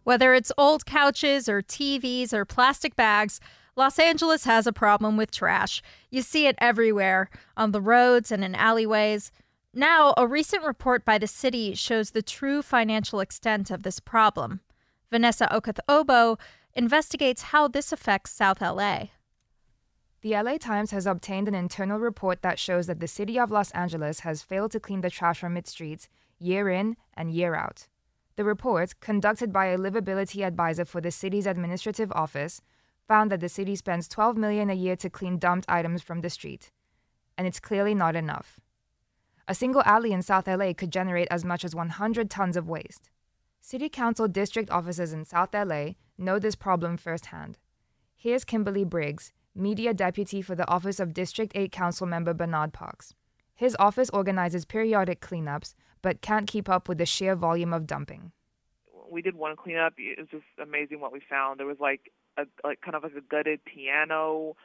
Whether it's old couches or TVs or plastic bags, Los Angeles has a problem with trash. You see it everywhere, on the roads and in alleyways. Now, a recent report by the city shows the true financial extent of this problem. Vanessa Okath-Obo investigates how this affects South LA. The LA Times has obtained an internal report that shows that the city of Los Angeles has failed to clean the trash from its streets year in and year out. The report, conducted by a livability advisor for the city's administrative office, found that the city spends $12 million a year to clean dumped items from the street. And it's clearly not enough. A single alley in South LA could generate as much as 100 tons of waste. City Council district offices in South LA know this problem firsthand. Here's Kimberly Briggs, Media Deputy for the Office of District 8 Council Member Bernard Parks. His office organizes periodic cleanups, but can't keep up with the sheer volume of dumping. We did one cleanup. It was just amazing what we found. There was like a gutted piano,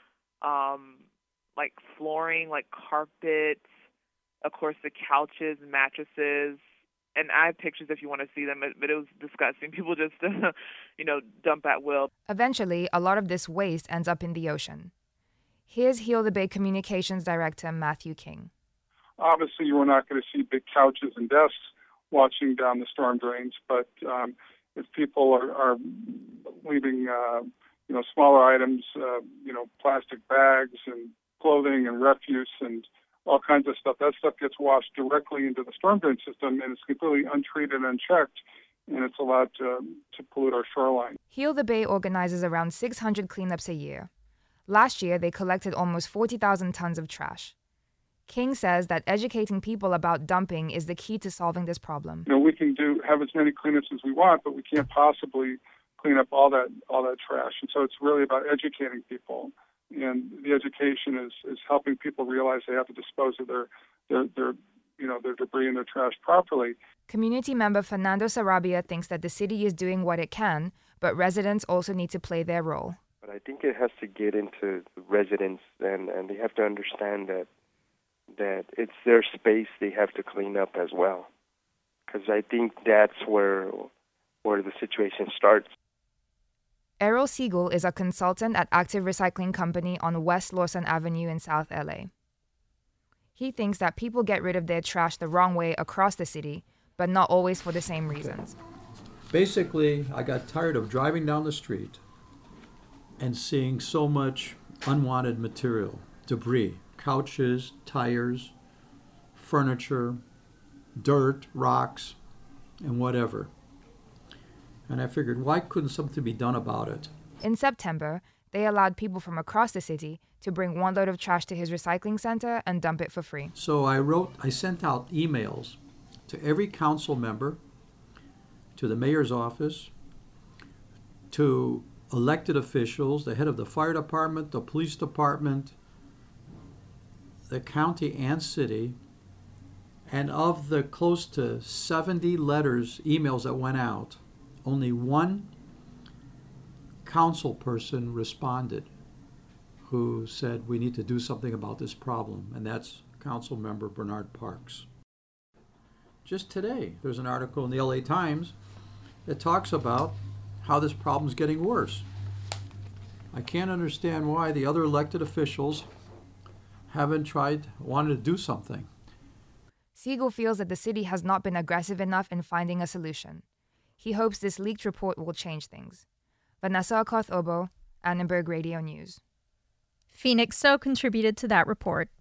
like flooring, like carpets, of course the couches, mattresses, and I have pictures if you want to see them, but it was disgusting. People just, dump at will. Eventually, a lot of this waste ends up in the ocean. Here's Heal the Bay Communications Director Matthew King. Obviously, you are not going to see big couches and desks watching down the storm drains, but if people are leaving, smaller items, plastic bags and clothing and refuse and all kinds of stuff, that stuff gets washed directly into the storm drain system, and it's completely untreated and unchecked, and it's allowed to pollute our shoreline. Heal the Bay organizes around 600 cleanups a year. Last year, they collected almost 40,000 tons of trash. King says that educating people about dumping is the key to solving this problem. We can have as many cleanups as we want, but we can't possibly clean up all that trash. And so it's really about educating people. And the education is helping people realize they have to dispose of their debris and their trash properly. Community member Fernando Sarabia thinks that the city is doing what it can, but residents also need to play their role. But I think it has to get into the residents, and they have to understand that it's their space they have to clean up as well. Because I think that's where the situation starts. Errol Siegel is a consultant at Active Recycling Company on West Lawson Avenue in South LA. He thinks that people get rid of their trash the wrong way across the city, but not always for the same reasons. Basically, I got tired of driving down the street and seeing so much unwanted material, debris, couches, tires, furniture, dirt, rocks, and whatever. And I figured, why couldn't something be done about it? In September, they allowed people from across the city to bring one load of trash to his recycling center and dump it for free. So I sent out emails to every council member, to the mayor's office, to elected officials, the head of the fire department, the police department, the county and city, and of the close to 70 emails that went out, only one council person responded who said we need to do something about this problem, and that's Council Member Bernard Parks. Just today, there's an article in the LA Times that talks about how this problem's getting worse. I can't understand why the other elected officials haven't wanted to do something. Siegel feels that the city has not been aggressive enough in finding a solution. He hopes this leaked report will change things. Vanessa Okath-Obo, Annenberg Radio News. Phoenix So contributed to that report.